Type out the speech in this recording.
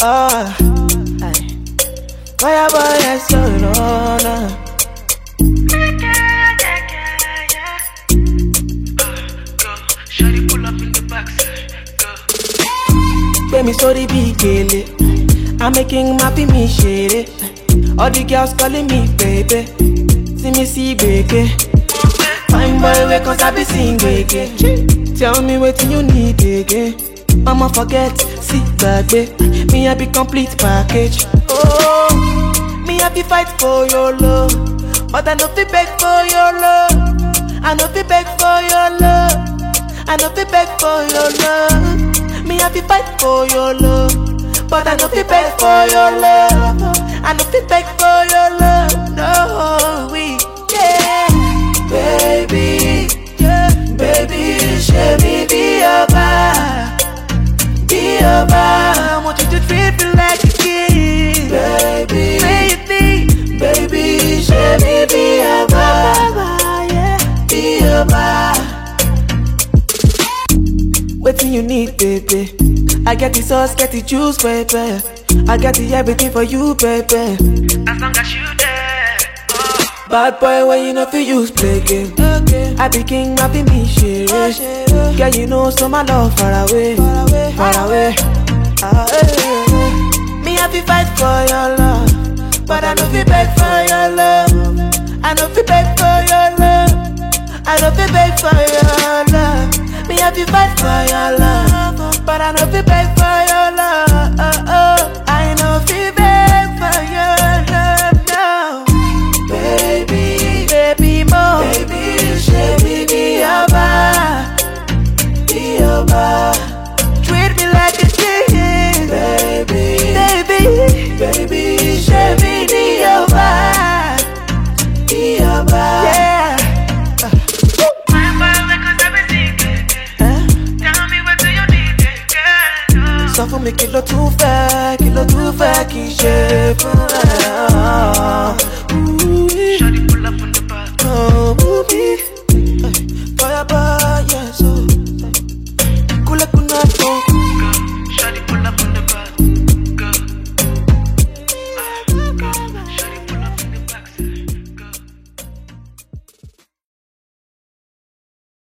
Oh, aye. Fire boy, yes, you know, no. Shawty pull up in the backside, go. Baby, sorry, big gele. I'm making happy me shady. All the girls calling me baby. See me see baby. Fine boy, wake cause I be sing again. Tell me what you need again. I'ma forget, see baby. Me I be complete package. Oh, me I be fight for your love, but I no fi beg for your love. I no fi beg for your love. I no fi beg for your love. Me I fi fight for your love, but I no fi beg for your love. I no fi beg for your love. No, we yeah, baby, yeah, baby, show me be your bar, be your bar. I want you to treat me like a king, baby, baby, show me be your bar, yeah, be your bar. Waiting you need, baby. I get the sauce, get the juice, baby. I got the everything for you, baby. As long as you there, oh. Bad boy, when you know fi use play game. Okay. I be king, I be me shit. Girl, you know so my love far away, far away, far away. Me I fi fight for your love, but I no fi beg for your love. I no fi beg for your love. I no fi beg for your love. Me I fi fight for your love, but I no fi beg for your love. I no fi beg for your love now. Baby, baby mo, baby, baby be your bar, be your bar. Treat me like a king, baby, baby, baby, baby be your bar, be your bar. Yeah. Sọ fún mi kí ló tún fẹ́ kí n ṣe fún ẹ. Shawty pull up in the back. Oh, movie, fire boy, yes, oh. Kule kuna